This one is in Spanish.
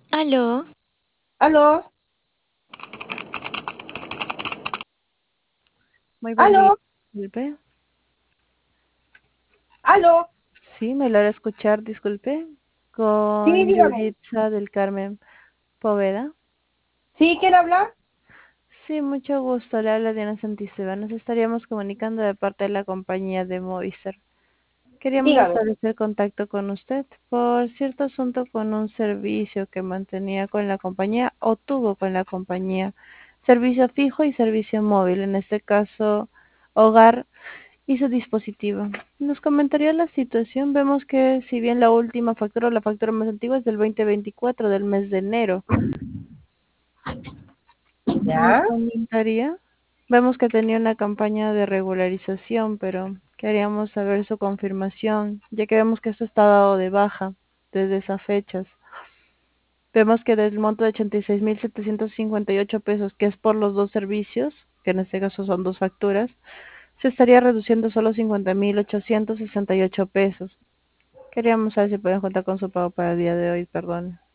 Aló, Aló, muy buen día. aló, Disculpe. aló. Sí, me logra escuchar, disculpe. Sí, Con dígame. Yulitza del Carmen Poveda. ¿Sí quiere hablar? Sí, mucho gusto. Le habla Diana Santisteban. Nos estaríamos comunicando de parte de la compañía de Movistar. Queríamos Dígame. establecer contacto con usted por cierto asunto con un servicio que mantenía con la compañía o tuvo con la compañía. Servicio fijo y servicio móvil, en este caso, hogar y su dispositivo. Nos comentaría la situación. Vemos que si bien la última factura o la factura más antigua es del 2024 del mes de enero, nos ¿Ya? comentaría. Vemos que tenía una campaña de regularización, pero queríamos saber su confirmación, ya que vemos que esto está dado de baja desde esas fechas. Vemos que del monto de 86.758 pesos, que es por los dos servicios, que en este caso son dos facturas, se estaría reduciendo solo 50.868 pesos. Queríamos saber si pueden contar con su pago para el día de hoy, perdón.